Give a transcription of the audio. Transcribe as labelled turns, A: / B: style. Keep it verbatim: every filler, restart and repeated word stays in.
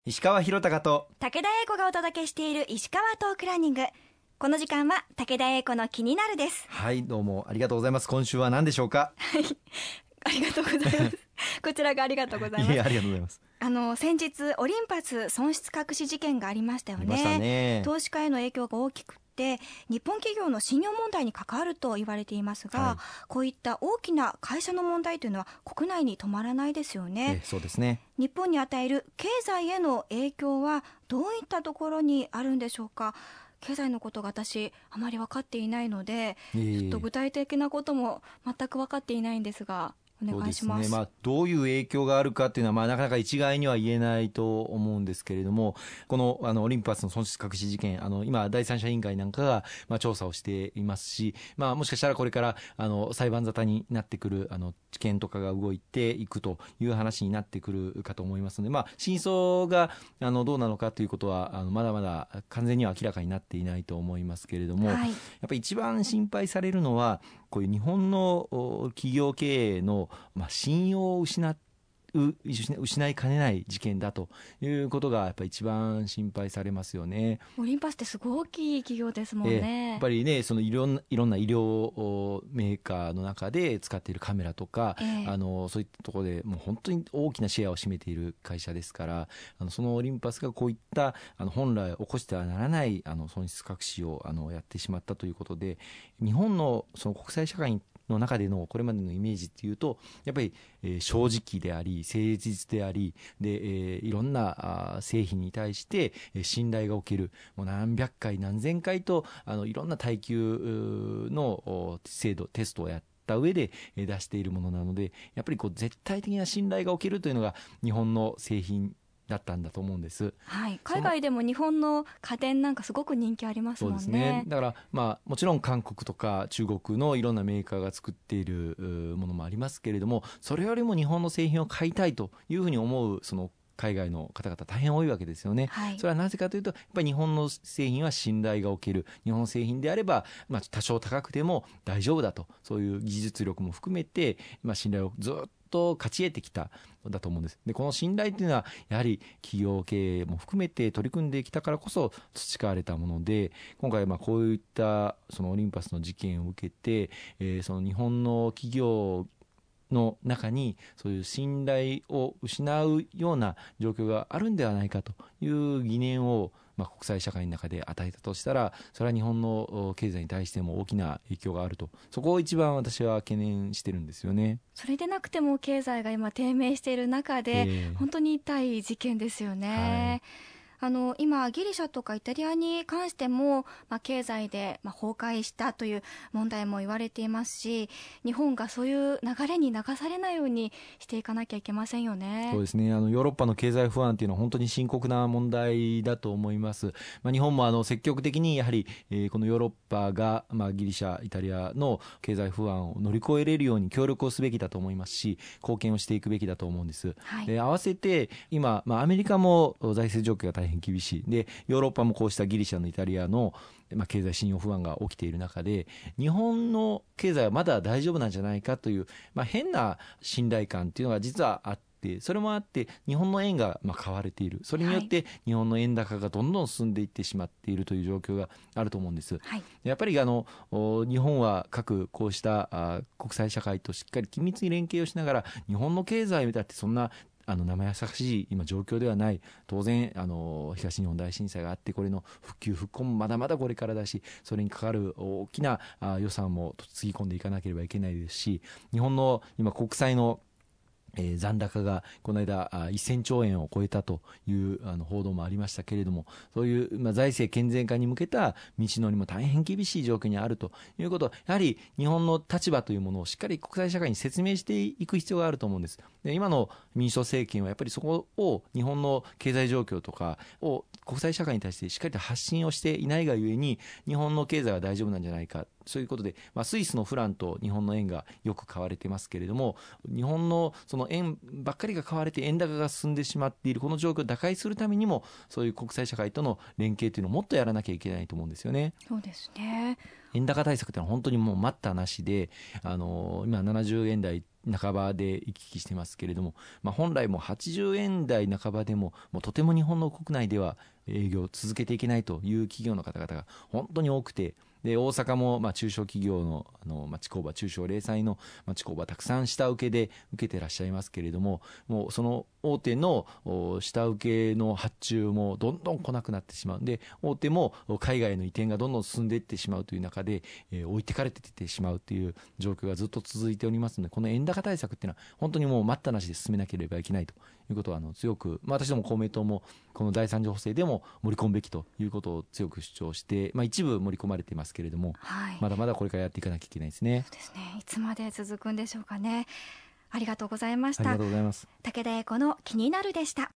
A: 石川博隆と
B: 武田英子がお届けしている石川トークランニング。この時間は武田英子の気になるです。
A: はい、どうもありがとうございます。今週は何でしょうか。
B: はいありがとうございますこちらがありがとうございます。
A: いや、ありがとうございます。
B: あの先日オリンパス損失隠し事件がありましたよ
A: あ
B: ね,
A: りましたね。
B: 投資家への影響が大きくって日本企業の信用問題に関わると言われていますが、
A: はい、
B: こういった大きな会社の問題というのは国内に止まらないですよね。
A: えそうですね。
B: 日本に与える経済への影響はどういったところにあるんでしょうか。経済のことが私あまり分かっていないので、
A: えー、
B: ちょっと具体的なことも全く分かっていないんですがお願いします。
A: そうですね。まあ、どういう影響があるかっていうのは、まあ、なかなか一概には言えないと思うんですけれども、この、あのオリンパスの損失隠し事件、あの今第三者委員会なんかが、まあ、調査をしていますし、まあ、もしかしたらこれからあの裁判沙汰になってくるあの知見とかが動いていくという話になってくるかと思いますので、まあ、真相があのどうなのかということはあのまだまだ完全には明らかになっていないと思いますけれども、
B: はい、
A: やっぱり一番心配されるのはこういう日本の企業経営の、まあ、信用を失う失いかねない事件だということがやっぱり一番心配されますよね。
B: オリンパスってすごく大きい企業ですもんね。
A: えー、やっぱりね、そのいろんな、いろんな医療メーカーの中で使っているカメラとか、
B: えー、
A: あのそういったところでもう本当に大きなシェアを占めている会社ですから、あのそのオリンパスがこういったあの本来起こしてはならないあの損失隠しをあのやってしまったということで、日本のその国際社会にの中でのこれまでのイメージっていうとやっぱり、えー、正直であり誠実でありで、えー、いろんなあ製品に対して、えー、信頼がおけるもう何百回何千回とあのいろんな耐久の制度テストをやって上で出しているものなので、やっぱりこう絶対的な信頼がおけるというのが日本の製品だったんだと思うんです、
B: はい、海外でも日本の家電なんかすごく人気ありますもんね。
A: そうですね。だから、まあ、もちろん韓国とか中国のいろんなメーカーが作っているものもありますけれども、それよりも日本の製品を買いたいというふうに思うその海外の方々大変多いわけですよね、
B: はい、
A: それはなぜかというとやっぱり日本の製品は信頼がおける、日本の製品であれば、まあ、多少高くても大丈夫だと、そういう技術力も含めて、まあ、信頼をずっとと勝ち得てきただと思うんです。でこの信頼というのはやはり企業経営も含めて取り組んできたからこそ培われたもので、今回まあこういったそのオリンパスの事件を受けて、えー、その日本の企業の中にそういう信頼を失うような状況があるんではないかという疑念をまあ、国際社会の中で与えたとしたら、それは日本の経済に対しても大きな影響があると、そこを一番私は懸念してるんですよね。
B: それでなくても経済が今低迷している中で、えー、本当に痛い事件ですよね、はい。あの今ギリシャとかイタリアに関しても、まあ、経済で、まあ、崩壊したという問題も言われていますし、日本がそういう流れに流されないようにしていかなきゃいけませんよね。
A: そうですね。あのヨーロッパの経済不安というのは本当に深刻な問題だと思います。まあ、日本もあの積極的にやはり、えー、このヨーロッパが、まあ、ギリシャイタリアの経済不安を乗り越えれるように協力をすべきだと思いますし、貢献をしていくべきだと思うんです、はい。で合わせて今、まあ、アメリカも財政状況が大変厳しいで、ヨーロッパもこうしたギリシャのイタリアの、まあ、経済信用不安が起きている中で、日本の経済はまだ大丈夫なんじゃないかという、まあ、変な信頼感っていうのが実はあって、それもあって日本の円がまあ買われている、それによって日本の円高がどんどん進んでいってしまっているという状況があると思うんです、はい。やっぱりあの日本は各こうしたあ国際社会としっかり緊密に連携をしながら、日本の経済だってそんなあの生優しい今状況ではない。当然あの東日本大震災があって、これの復旧復興もまだまだこれからだし、それにかかる大きな予算もつぎ込んでいかなければいけないですし、日本の今国債のえー、残高がこの間せんちょうえんを超えたというあの報道もありましたけれども、そういう、まあ、財政健全化に向けた道のりも大変厳しい状況にあるということ、やはり日本の立場というものをしっかり国際社会に説明していく必要があると思うんです。で今の民主党政権はやっぱりそこを日本の経済状況とかを国際社会に対してしっかりと発信をしていないがゆえに、日本の経済は大丈夫なんじゃないか、そういうことで、まあ、スイスのフランと日本の円がよく買われてますけれども、日本のその円ばっかりが買われて円高が進んでしまっているこの状況を打開するためにも、そういう国際社会との連携というのをもっとやらなきゃいけないと思うんですよね。
B: そうですね。
A: 円高対策というのは本当にもう待ったなしで、あの今ななじゅうえん台半ばで行き来してますけれども、まあ、本来もはちじゅうえん台半ばでも、もうとても日本の国内では営業を続けていけないという企業の方々が本当に多くて、で大阪もまあ中小企業のあの町工場、中小零細の町工場たくさん下請けで受けてらっしゃいますけれども、もうその大手の下請けの発注もどんどん来なくなってしまう。で大手も海外の移転がどんどん進んでいってしまうという中で、えー、置いてかれていってしまうという状況がずっと続いておりますので、この円高対策っていうのは本当にもう待ったなしで進めなければいけないということはあの強く、まあ、私ども公明党もこのだいさん次補正でも盛り込むべきということを強く主張して、まあ、一部盛り込まれていますけれども、はい、まだまだこれからやっていかなきゃいけないですね。
B: そうですね。いつまで続くんでしょうかね。ありがとうございました。
A: ありがとうございます。
B: 武田英子の気になるでした。